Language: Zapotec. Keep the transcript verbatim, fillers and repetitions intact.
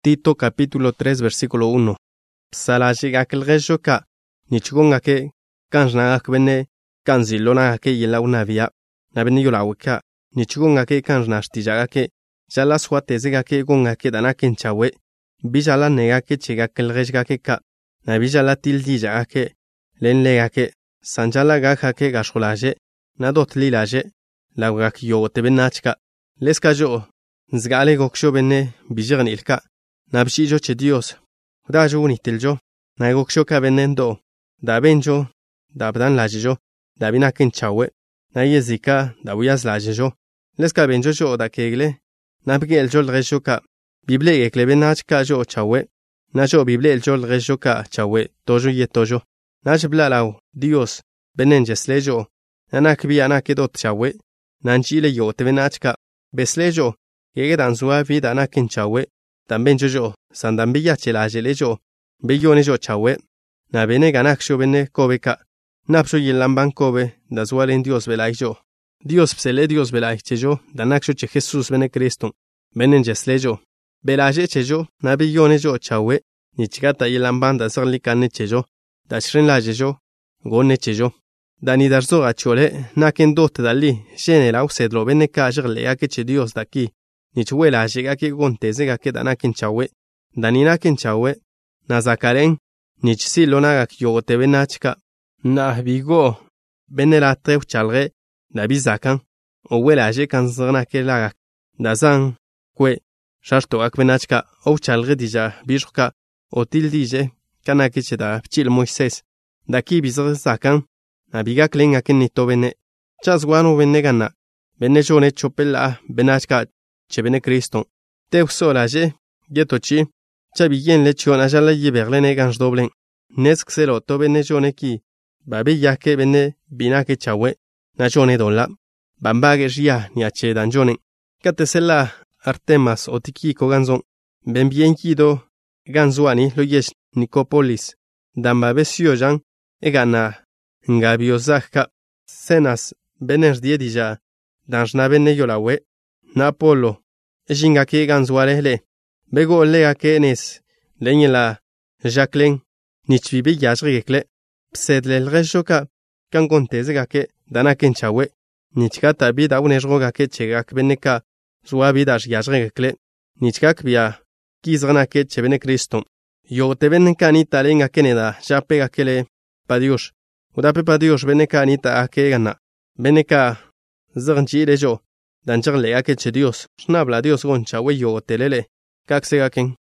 Tito capítulo tres versículo uno. Psalashigak el-geshoka, nichgongake, kanjnagak bene, kanzilonagake yelaunavia, nabene yolawika, nichgongake kanjnashtijagake, jala swatezegake gongake danaken chawe, bijala negake chegak el-gesgake ka, nabijala tildijagake, lenlegake, sanjala gakake gasholaje, nadot lilaje, lawgak yogote benachka, leskajo, zgale goksho bene, bijigan ilka, nabshijo che Dios, dajo unitiljo, na goksho ka benendo, da benjo, da bdan lajijo, da binaken chawe, na yezika, da uyaz lajijo, leska benjo jo da kegle, nabge el jol rejo ka, bible ekle benachka jo chawe, na jo bible el jol rejo ka chawe, tojo ye tojo, na jblalau, Dios, benenjes lejo, nanakbi anakedot chawe, nanchile yo te benachka, beslejo, yege danzua vida anaken chawe, tamben jojo, sandambilla chelajelejo, beyonejo chawe, na bene ganaksho bene kobeka, napsho yelamban kobe, da zualen Dios belaijo. Dios psele Dios belaichejo, da naksho che Jesus bene Cristo, benen jeslejo, belaje chejo, na beyonejo chawe, nichigata yelamban da zerlikane chejo, da shrin lajejo, gone chejo. Da ni darzo achole, naken dot dali, jene lau sedlo bene ka jirle che Dios daki, nichwela jegake gonteze gake da naken chawe, da ni naken chawe, na zakaren, nichsi lonagak yogote benachka, na bigo, bene la trew chalre, da bizakan, o wela je kan zrnake lagak, da zan, kwe, shashto ak benachka, o chalre dija, bijka, o til dije, kanake che da pchil Moises, da ki bizr zakan, na biga klenga ken nito bene, chas guano bene gana, bene jone chopela, benachka, che bene Cristo. Te sola je, getochi, chabi yen lechion ajala yiberle negans doblen, nesk selo to bene jone ki, babi yake bene binake chawe, na jone dola, bambage jia ni ache dan jone, katesela Artemas otiki koganzon, ben bien kido, ganzuani lo yesh Nicopolis, dambabe siojan, egana, ngabiozaka, senas, bener diedija, danjna bene yolawe, Napolo, jingake ganzuarele, bego leake nes, lenyela, Jacqueline, nichvibe yajrekle, psedle el rejoka, kangontezegake, danaken chawe, nichka tabi da unesrogake chegak beneka, zuabidash yajrekle, nichkak bia, kizranake chebene Cristo. Yo te beneka anita lenga keneda, japega kele, padiush, udape padiush beneka anita ake gana, beneka, zrnchi lejo, dan charle ake che Dios, shnabla Dios goncha we yo telele, kak segaken.